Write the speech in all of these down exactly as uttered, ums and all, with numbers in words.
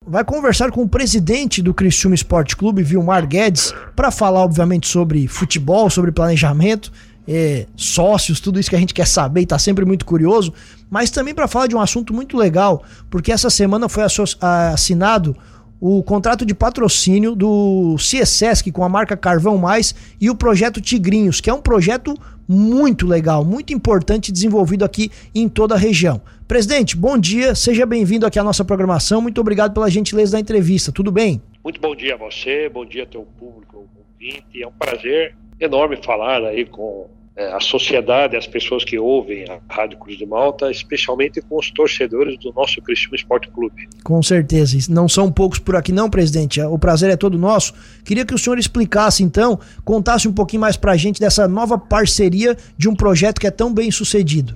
vai conversar com o presidente do Criciúma Esporte Clube, Vilmar Guedes, para falar, obviamente, sobre futebol, sobre planejamento, é, sócios, tudo isso que a gente quer saber e tá sempre muito curioso, mas também para falar de um assunto muito legal, porque essa semana foi assinado o contrato de patrocínio do Ciesesc com a marca Carvão Mais e o projeto Tigrinhos, que é um projeto muito legal, muito importante, desenvolvido aqui em toda a região. Presidente, bom dia, seja bem-vindo aqui à nossa programação, muito obrigado pela gentileza da entrevista, tudo bem? Muito bom dia a você, bom dia ao teu público ouvinte, é um prazer enorme falar aí com é, a sociedade, as pessoas que ouvem a Rádio Cruz de Malta, especialmente com os torcedores do nosso Criciúma Esporte Clube. Com certeza, não são poucos por aqui não, presidente, o prazer é todo nosso. Queria que o senhor explicasse então, contasse um pouquinho mais pra gente dessa nova parceria de um projeto que é tão bem sucedido.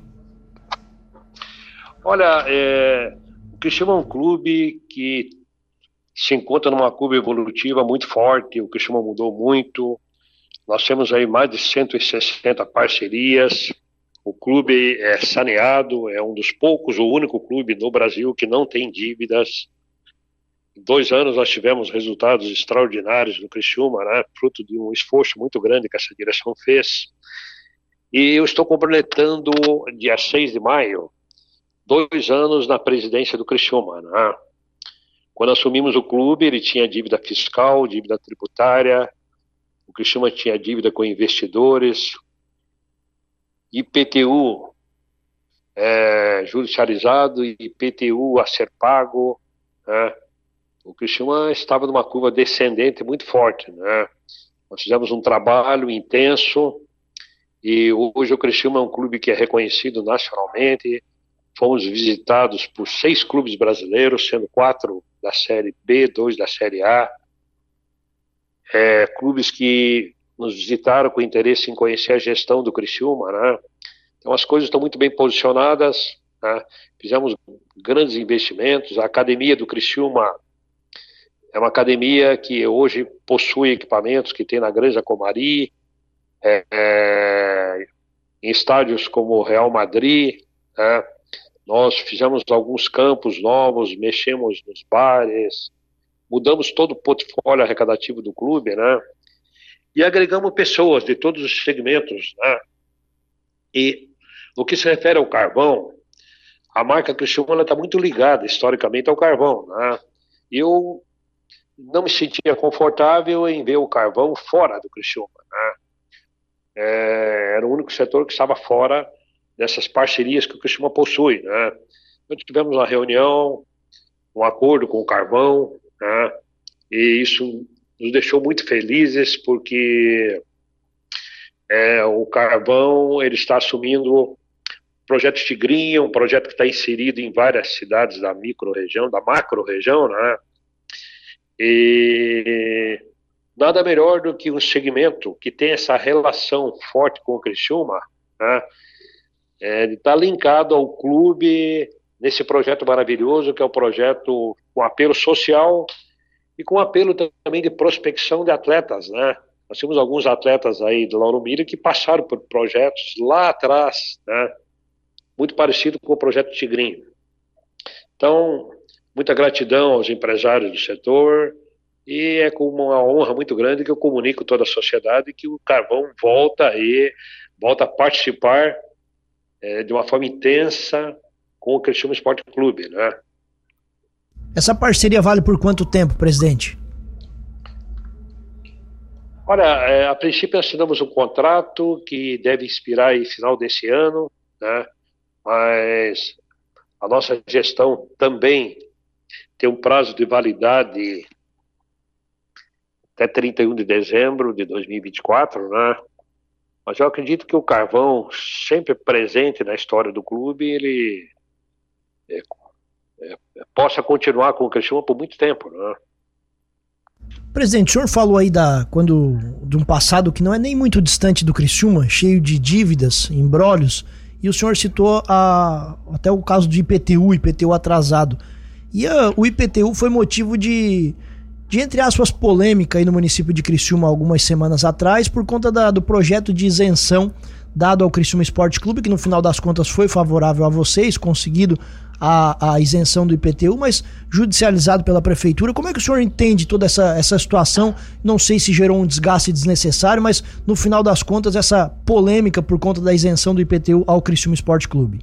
Olha, é, o Criciúma é um clube que se encontra numa curva evolutiva muito forte, o Criciúma mudou muito, nós temos aí mais de cento e sessenta parcerias, o clube é saneado, é um dos poucos, o único clube no Brasil que não tem dívidas. Em dois anos nós tivemos resultados extraordinários no Criciúma, né, fruto de um esforço muito grande que essa direção fez. E eu estou completando, dia seis de maio, dois anos na presidência do Criciúma, né? Quando assumimos o clube, ele tinha dívida fiscal, dívida tributária, o Criciúma tinha dívida com investidores, I P T U é, judicializado e I P T U a ser pago, né? O Criciúma estava numa curva descendente muito forte, né? Nós fizemos um trabalho intenso e hoje o Criciúma é um clube que é reconhecido nacionalmente. Fomos visitados por seis clubes brasileiros, sendo quatro da Série B, dois da Série A. É, clubes que nos visitaram com interesse em conhecer a gestão do Criciúma, né? Então as coisas estão muito bem posicionadas, né? Fizemos grandes investimentos. A academia do Criciúma é uma academia que hoje possui equipamentos que tem na Granja Comari, é, é, em estádios como o Real Madrid, né? Nós fizemos alguns campos novos, mexemos nos bares, mudamos todo o portfólio arrecadativo do clube, né? E agregamos pessoas de todos os segmentos, né? E no que se refere ao carvão, a marca Criciúma está muito ligada historicamente ao carvão, né? Eu não me sentia confortável em ver o carvão fora do Criciúma, né? É, era o único setor que estava fora dessas parcerias que o Criciúma possui, né? Nós tivemos uma reunião, um acordo com o Carvão, né? E isso nos deixou muito felizes porque é, o Carvão ele está assumindo o projeto Tigrinha, um projeto que está inserido em várias cidades da micro-região, da macro-região, né? E nada melhor do que um segmento que tem essa relação forte com o Criciúma, né? É, ele está linkado ao clube nesse projeto maravilhoso que é o projeto com apelo social e com apelo também de prospecção de atletas, né? Nós temos alguns atletas aí de Lauro Miller que passaram por projetos lá atrás, né? Muito parecido com o projeto Tigrinho. Então, muita gratidão aos empresários do setor e é com uma honra muito grande que eu comunico toda a sociedade que o Carvão volta aí, volta a participar de uma forma intensa com o Criciúma Esporte Clube, né? Essa parceria vale por quanto tempo, presidente? Olha, é, a princípio assinamos um contrato que deve expirar em final desse ano, né? Mas a nossa gestão também tem um prazo de validade até trinta e um de dezembro de dois mil e vinte e quatro, né? Mas eu acredito que o Carvão, sempre presente na história do clube, ele é, é, possa continuar com o Criciúma por muito tempo, né? Presidente, o senhor falou aí da, quando, de um passado que não é nem muito distante do Criciúma, cheio de dívidas, embrólios, e o senhor citou a, até o caso do I P T U, I P T U atrasado. E a, o I P T U foi motivo de... de, entre aspas, polêmica aí no município de Criciúma algumas semanas atrás, por conta da, do projeto de isenção dado ao Criciúma Esporte Clube, que no final das contas foi favorável a vocês, conseguido a, a isenção do I P T U, mas judicializado pela prefeitura. Como é que o senhor entende toda essa, essa situação? Não sei se gerou um desgaste desnecessário, mas no final das contas essa polêmica por conta da isenção do I P T U ao Criciúma Esporte Clube.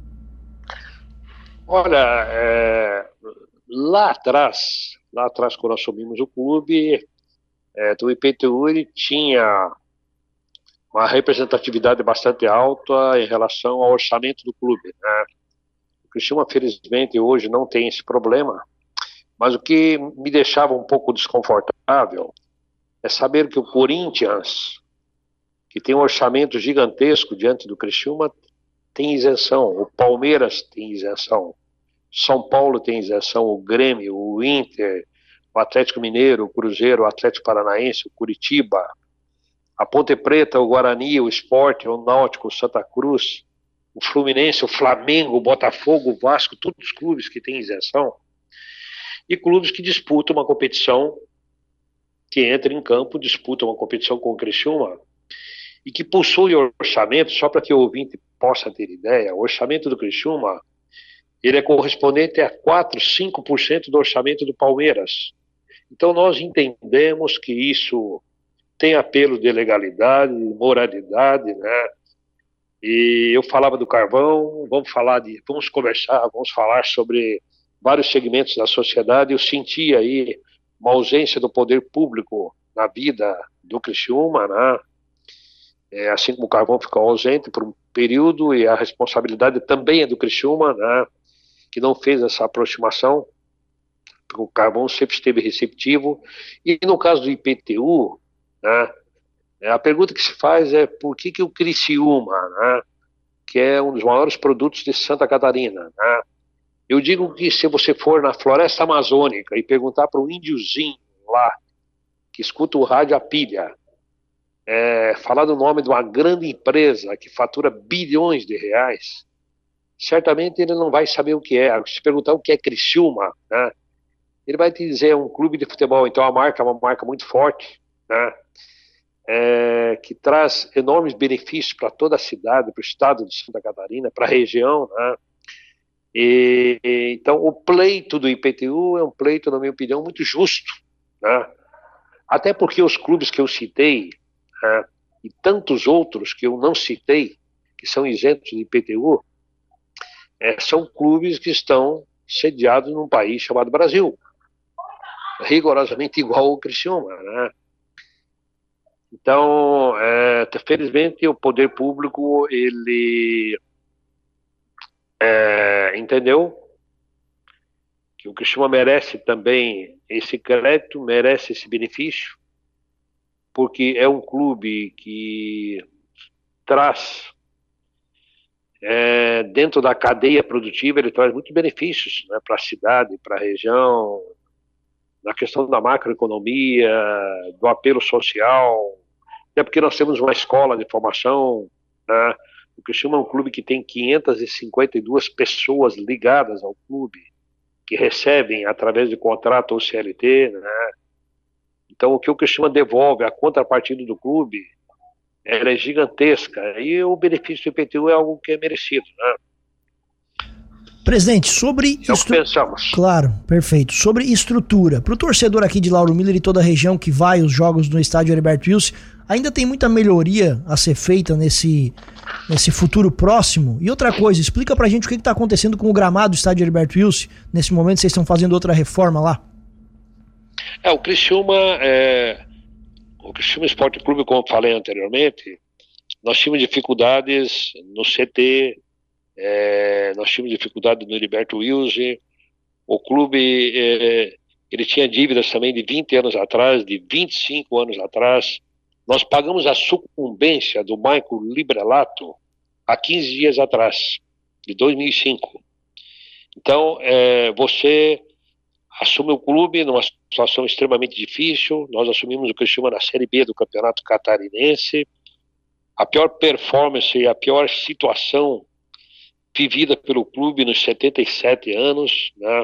Olha, é, lá atrás, lá atrás quando assumimos o clube, é, do I P T U ele tinha uma representatividade bastante alta em relação ao orçamento do clube, né? O Criciúma, felizmente, hoje não tem esse problema, mas o que me deixava um pouco desconfortável é saber que o Corinthians, que tem um orçamento gigantesco diante do Criciúma, tem isenção, o Palmeiras tem isenção, São Paulo tem isenção, o Grêmio, o Inter, o Atlético Mineiro, o Cruzeiro, o Atlético Paranaense, o Curitiba, a Ponte Preta, o Guarani, o Sport, o Náutico, o Santa Cruz, o Fluminense, o Flamengo, o Botafogo, o Vasco, todos os clubes que têm isenção, e clubes que disputam uma competição, que entra em campo, disputam uma competição com o Criciúma, e que possui orçamento, só para que o ouvinte possa ter ideia, o orçamento do Criciúma, ele é correspondente a quatro, cinco por cento do orçamento do Palmeiras. Então nós entendemos que isso tem apelo de legalidade, moralidade, né? E eu falava do carvão, vamos falar de, vamos conversar, vamos falar sobre vários segmentos da sociedade. Eu senti aí uma ausência do poder público na vida do Criciúma, né? É, assim como o carvão ficou ausente por um período, e a responsabilidade também é do Criciúma, né? Que não fez essa aproximação, porque o carvão sempre esteve receptivo. E no caso do I P T U, né, a pergunta que se faz é por que, que o Criciúma, né, que é um dos maiores produtos de Santa Catarina, né, eu digo que se você for na floresta amazônica e perguntar para um índiozinho lá, que escuta o rádio a pilha, é, falar do nome de uma grande empresa que fatura bilhões de reais, certamente ele não vai saber o que é. Se perguntar o que é Criciúma, né, ele vai te dizer é um clube de futebol. Então a marca é uma marca muito forte, né, é, que traz enormes benefícios para toda a cidade, para o estado de Santa Catarina, para a região, né. E, e, então o pleito do I P T U é um pleito, na minha opinião, muito justo, né, até porque os clubes que eu citei, né, e tantos outros que eu não citei, que são isentos de I P T U, é, são clubes que estão sediados num país chamado Brasil, rigorosamente igual ao Criciúma, né? Então, é, felizmente, o poder público, ele é, entendeu que o Criciúma merece também esse crédito, merece esse benefício, porque é um clube que traz, é, dentro da cadeia produtiva, ele traz muitos benefícios, né, para a cidade, para a região, na questão da macroeconomia, do apelo social, até porque nós temos uma escola de formação, né? O Criciúma é um clube que tem quinhentas e cinquenta e duas pessoas ligadas ao clube, que recebem através de contrato ou C L T, né? Então o que o Criciúma devolve, a contrapartida do clube, ela é gigantesca, e o benefício do I P T U é algo que é merecido, né? Presidente, sobre... É o que pensamos. Claro, perfeito. Sobre estrutura, para o torcedor aqui de Lauro Miller e toda a região que vai os jogos no estádio Heriberto Wilson, ainda tem muita melhoria a ser feita nesse, nesse futuro próximo? E outra coisa, explica pra gente o que está acontecendo com o gramado do estádio Heriberto Wilson. Nesse momento vocês estão fazendo outra reforma lá? É, o Criciúma, é, o Criciúma Esporte Clube, como eu falei anteriormente, nós tínhamos dificuldades no C T, é, nós tínhamos dificuldade no Heriberto Wilson. O clube, é, ele tinha dívidas também de vinte anos atrás, de vinte e cinco anos atrás. Nós pagamos a sucumbência do Michael Librelato há quinze dias atrás, de dois mil e cinco. Então, é, você assume o clube numa situação extremamente difícil. Nós assumimos o Criciúma na Série B do Campeonato Catarinense. A pior performance e a pior situação vivida pelo clube nos setenta e sete anos, né?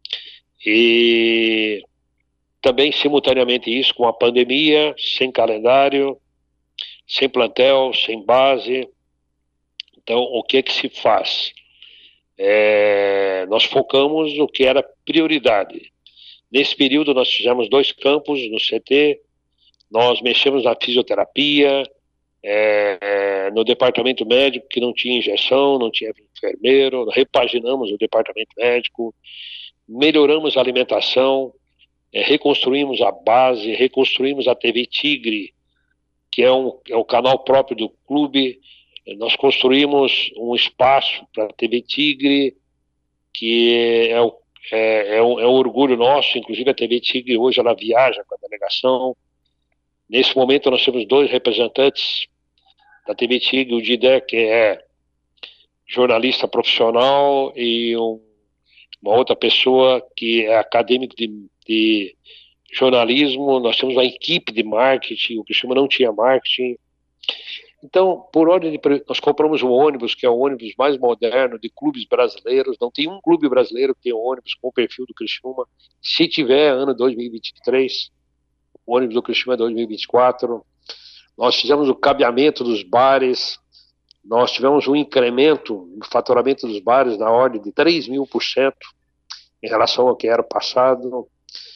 E também, simultaneamente, isso com a pandemia, sem calendário, sem plantel, sem base. Então, o que é que se faz? é, nós focamos o que era prioridade. Nesse período nós fizemos dois campos no C T, nós mexemos na fisioterapia, é, é, no departamento médico que não tinha injeção, não tinha enfermeiro, repaginamos o departamento médico, melhoramos a alimentação, é, reconstruímos a base, reconstruímos a T V Tigre, que é, um, é o canal próprio do clube. Nós construímos um espaço para a T V Tigre, que é, o, é, é, um, é um orgulho nosso. Inclusive a T V Tigre hoje ela viaja com a delegação. Nesse momento nós temos dois representantes da T V Tigre, o Didé, que é jornalista profissional, e um, uma outra pessoa que é acadêmico de, de jornalismo. Nós temos uma equipe de marketing, o Criciúma não tinha marketing. Então, por ordem de, nós compramos um ônibus, que é o ônibus mais moderno de clubes brasileiros. Não tem um clube brasileiro que tenha um ônibus com o perfil do Criciúma. Se tiver, ano dois mil e vinte e três, o ônibus do Criciúma é dois mil e vinte e quatro. Nós fizemos o cabeamento dos bares, nós tivemos um incremento no faturamento dos bares na ordem de três mil por cento em relação ao que era o passado.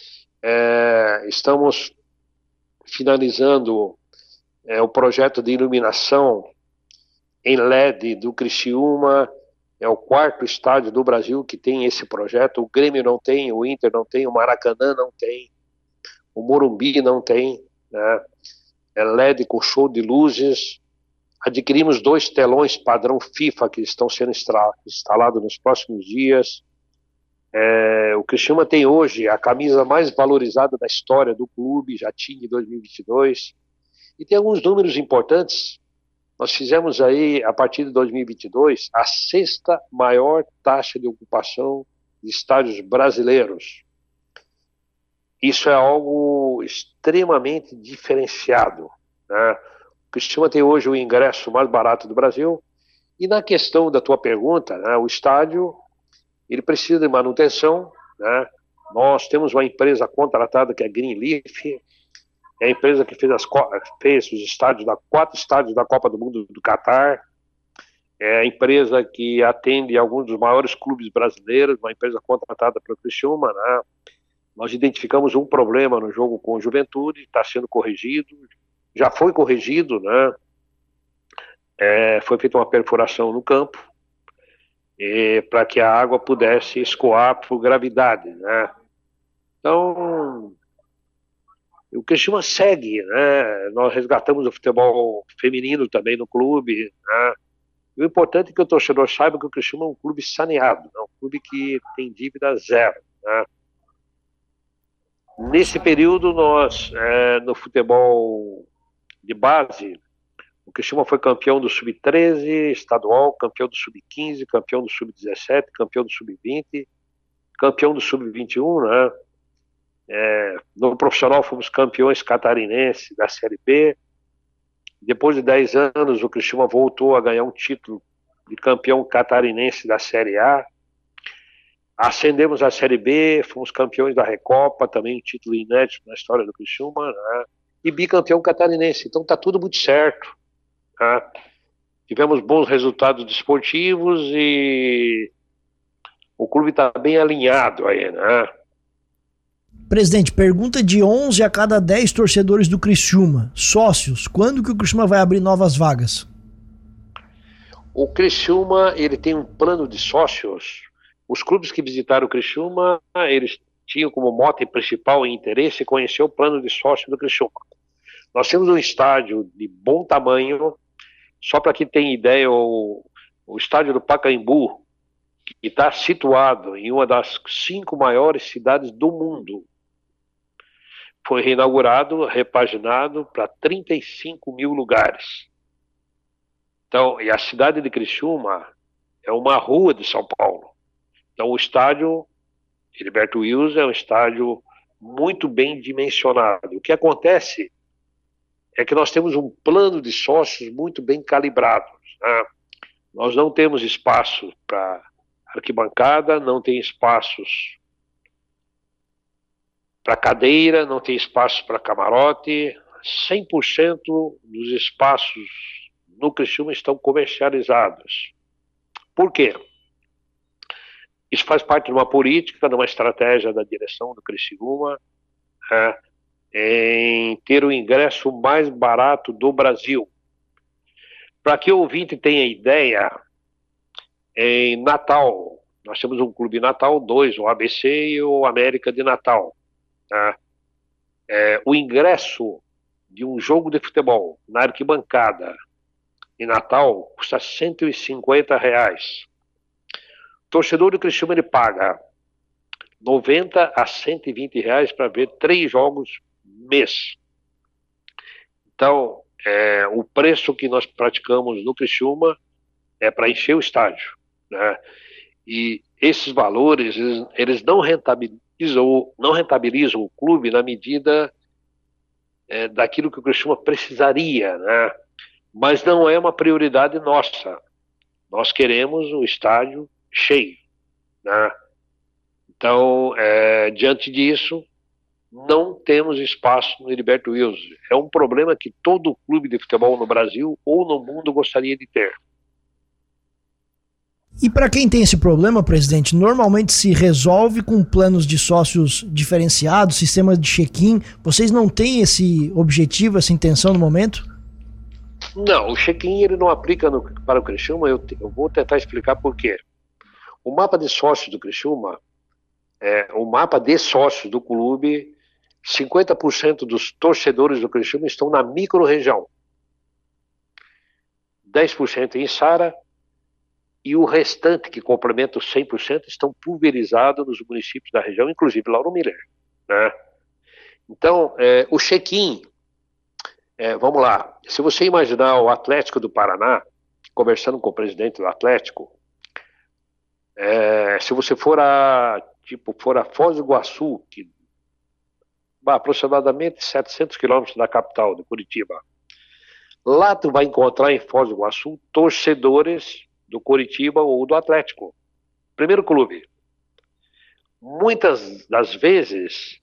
É, estamos finalizando é, o projeto de iluminação em L E D do Criciúma. É o quarto estádio do Brasil que tem esse projeto. O Grêmio não tem, o Inter não tem, o Maracanã não tem, o Morumbi não tem, né? É L E D com show de luzes. Adquirimos dois telões padrão FIFA que estão sendo instalados nos próximos dias. É, o Criciúma tem hoje a camisa mais valorizada da história do clube, já tinha em dois mil e vinte e dois. E tem alguns números importantes. Nós fizemos aí, a partir de dois mil e vinte e dois, a sexta maior taxa de ocupação de estádios brasileiros. Isso é algo extremamente diferenciado, né? O Criciúma tem hoje o ingresso mais barato do Brasil. E na questão da tua pergunta, né, o estádio ele precisa de manutenção, né? Nós temos uma empresa contratada que é Greenleaf, é a empresa que fez, as, fez os estádios da, quatro estádios da Copa do Mundo do Catar, é a empresa que atende alguns dos maiores clubes brasileiros, uma empresa contratada pelo Criciúma, né? Nós identificamos um problema no jogo com o Juventude, está sendo corrigido, já foi corrigido, né? É, foi feita uma perfuração no campo, para que a água pudesse escoar por gravidade, né? Então, o Criciúma segue, né? Nós resgatamos o futebol feminino também no clube, né? E o importante é que o torcedor saiba que o Criciúma é um clube saneado, é um clube que tem dívida zero, né? Nesse período, nós, é, no futebol de base, o Criciúma foi campeão do sub treze estadual, campeão do sub quinze, campeão do sub dezessete, campeão do sub vinte, campeão do sub vinte e um, né? É, no profissional fomos campeões catarinenses da Série B. Depois de dez anos, o Criciúma voltou a ganhar um título de campeão catarinense da Série A. Ascendemos à Série B, fomos campeões da Recopa, também um título inédito na história do Criciúma, né? E bicampeão catarinense. Então tá tudo muito certo, né? Tivemos bons resultados desportivos e o clube está bem alinhado aí, né? Presidente, pergunta de onze a cada dez torcedores do Criciúma. Sócios, quando que o Criciúma vai abrir novas vagas? O Criciúma, ele tem um plano de sócios. Os clubes que visitaram o Criciúma, eles tinham como mote principal e interesse conhecer o plano de sócio do Criciúma. Nós temos um estádio de bom tamanho. Só para quem tem ideia, o, o estádio do Pacaembu, que está situado em uma das cinco maiores cidades do mundo, foi reinaugurado, repaginado para trinta e cinco mil lugares. Então, e a cidade de Criciúma é uma rua de São Paulo. Então, o estádio Heriberto Wilson é um estádio muito bem dimensionado. O que acontece é que nós temos um plano de sócios muito bem calibrado, né? Nós não temos espaço para arquibancada, não tem espaços para cadeira, não tem espaço para camarote. cem por cento dos espaços no Criciúma estão comercializados. Por quê? Isso faz parte de uma política, de uma estratégia da direção do Criciúma, é, em ter o ingresso mais barato do Brasil. Para que o ouvinte tenha ideia, em Natal, nós temos um clube Natal, dois, o A B C e o América de Natal. Tá? É, o ingresso de um jogo de futebol na arquibancada em Natal custa cento e cinquenta reais. O torcedor do Criciúma ele paga noventa a cento e vinte reais para ver três jogos mês. Então, é, o preço que nós praticamos no Criciúma é para encher o estádio, né? E esses valores, eles, eles não rentabilizam, não rentabilizam o clube na medida é, daquilo que o Criciúma precisaria, né? Mas não é uma prioridade nossa. Nós queremos o estádio cheio, né? Então, é, diante disso, não temos espaço no Heriberto Wilson. É um problema que todo clube de futebol no Brasil ou no mundo gostaria de ter. E para quem tem esse problema, presidente, normalmente se resolve com planos de sócios diferenciados, sistema de check-in. Vocês não têm esse objetivo, essa intenção no momento? Não, o check-in ele não aplica no, para o Criciúma. Eu, eu vou tentar explicar por quê. O mapa de sócios do Criciúma, é, o mapa de sócios do clube, cinquenta por cento dos torcedores do Criciúma estão na micro-região. dez por cento em Sara e o restante, que complementa os cem por cento, estão pulverizados nos municípios da região, inclusive Lauro Miller, né? Então, é, o check-in, é, vamos lá, se você imaginar o Atlético do Paraná, conversando com o presidente do Atlético, é, se você for a, tipo, for a Foz do Iguaçu, que vai aproximadamente setecentos quilômetros da capital, de Curitiba, lá tu vai encontrar em Foz do Iguaçu torcedores do Curitiba ou do Atlético. Primeiro clube. Muitas das vezes,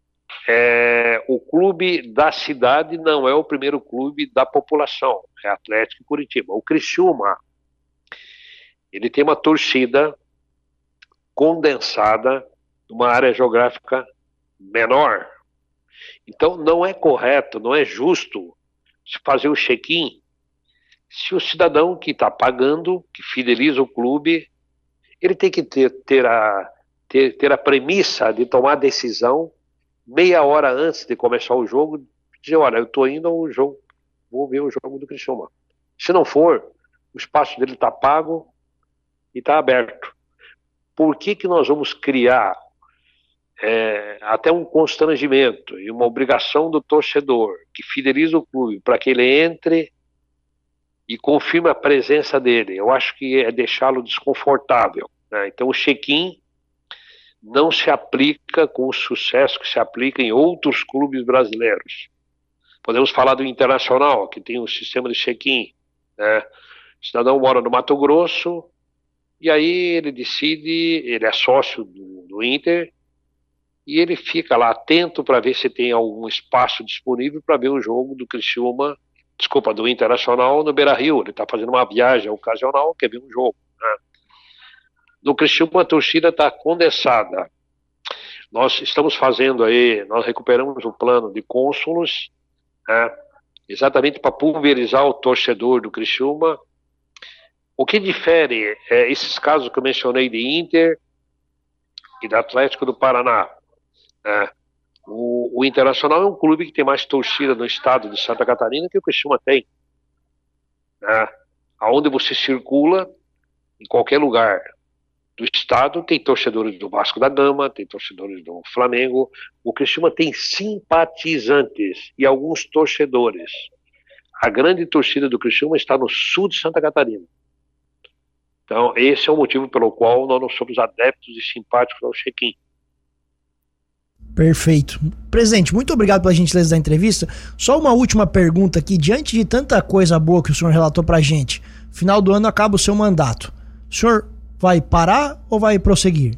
é, o clube da cidade não é o primeiro clube da população, é Atlético e Curitiba. O Criciúma, ele tem uma torcida condensada numa área geográfica menor. Então não é correto, não é justo fazer o check-in se o cidadão que está pagando, que fideliza o clube, ele tem que ter, ter, a, ter, ter a premissa de tomar a decisão meia hora antes de começar o jogo, dizer, olha, eu estou indo ao jogo, vou ver o jogo do Criciúma. Se não for, o espaço dele está pago e está aberto. Por que que nós vamos criar é, até um constrangimento e uma obrigação do torcedor que fideliza o clube para que ele entre e confirme a presença dele? Eu acho que é deixá-lo desconfortável, né? Então o check-in não se aplica com o sucesso que se aplica em outros clubes brasileiros. Podemos falar do Internacional, que tem um sistema de check-in, né? O cidadão mora no Mato Grosso e aí ele decide, ele é sócio do, do Inter e ele fica lá atento para ver se tem algum espaço disponível para ver o jogo do Criciúma, desculpa, do Internacional no Beira-Rio. Ele está fazendo uma viagem ocasional, quer ver um jogo, né? No Criciúma a torcida está condensada. Nós estamos fazendo aí, nós recuperamos um plano de cônsulos, né, exatamente para pulverizar o torcedor do Criciúma. O que difere é esses casos que eu mencionei de Inter e do Atlético do Paraná, né? O, o Internacional é um clube que tem mais torcida no estado de Santa Catarina que o Criciúma tem, né? Aonde você circula, em qualquer lugar do estado, tem torcedores do Vasco da Gama, tem torcedores do Flamengo. O Criciúma tem simpatizantes e alguns torcedores. A grande torcida do Criciúma está no sul de Santa Catarina. Então, esse é o motivo pelo qual nós não somos adeptos e simpáticos ao check-in. Perfeito. Presidente, muito obrigado pela gentileza da entrevista. Só uma última pergunta aqui. Diante de tanta coisa boa que o senhor relatou pra gente, final do ano acaba o seu mandato. O senhor vai parar ou vai prosseguir?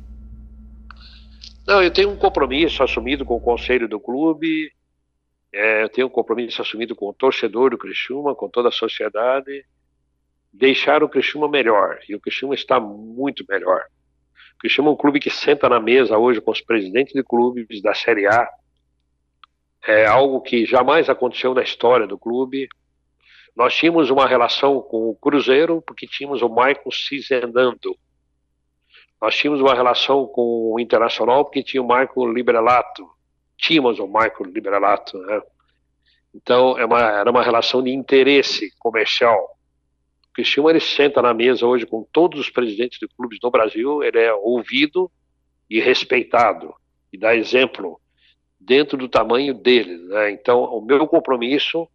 Não, eu tenho um compromisso assumido com o conselho do clube, é, eu tenho um compromisso assumido com o torcedor do Criciúma, com toda a sociedade, deixar o Criciúma melhor. E o Criciúma está muito melhor. O Criciúma é um clube que senta na mesa hoje com os presidentes de clubes da Série A. É algo que jamais aconteceu na história do clube. Nós tínhamos uma relação com o Cruzeiro porque tínhamos o Maicon Cizendando. Nós tínhamos uma relação com o Internacional porque tinha o Marco Librelato. Tínhamos o Marco Librelato, né? Então, é uma, era uma relação de interesse comercial. O Criciúma, ele senta na mesa hoje com todos os presidentes de clubes do Brasil, ele é ouvido e respeitado, e dá exemplo dentro do tamanho dele, né? Então, o meu compromisso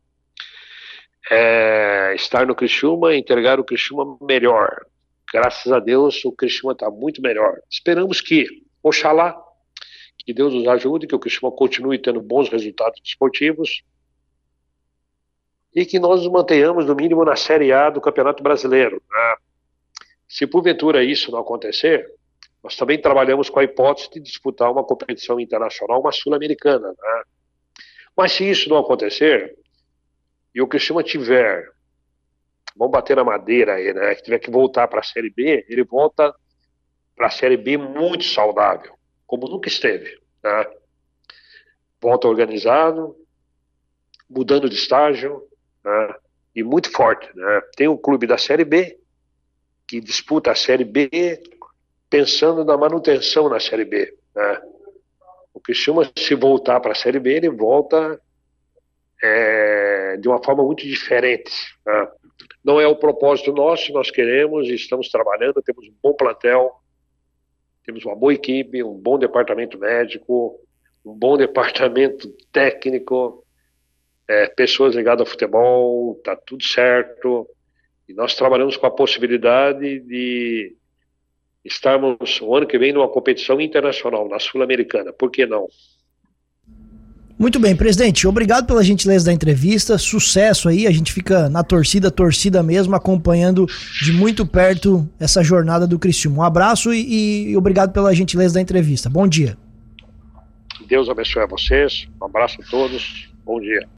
é estar no Criciúma e entregar o Criciúma melhor. Graças a Deus, o Criciúma está muito melhor. Esperamos que, oxalá, que Deus nos ajude, que o Criciúma continue tendo bons resultados esportivos e que nós nos mantenhamos, no mínimo, na Série A do Campeonato Brasileiro, né? Se porventura isso não acontecer, nós também trabalhamos com a hipótese de disputar uma competição internacional, uma sul-americana, né? Mas se isso não acontecer, e o Criciúma tiver, vamos bater na madeira aí, né, que tiver que voltar para a Série B, ele volta para a Série B muito saudável, como nunca esteve, né? Volta organizado, mudando de estágio, né, e muito forte, né? Tem um clube da Série B que disputa a Série B pensando na manutenção na Série B, né? O Criciúma, se voltar para a Série B, ele volta é, de uma forma muito diferente, né? Não é o propósito nosso, nós queremos e estamos trabalhando, temos um bom plantel, temos uma boa equipe, um bom departamento médico, um bom departamento técnico, é, pessoas ligadas ao futebol, tá tudo certo, e nós trabalhamos com a possibilidade de estarmos o ano que vem numa competição internacional, na Sul-Americana, por que não? Muito bem, presidente, obrigado pela gentileza da entrevista, sucesso aí, a gente fica na torcida, torcida mesmo, acompanhando de muito perto essa jornada do Criciúma. Um abraço e, e obrigado pela gentileza da entrevista. Bom dia. Deus abençoe a vocês, um abraço a todos, bom dia.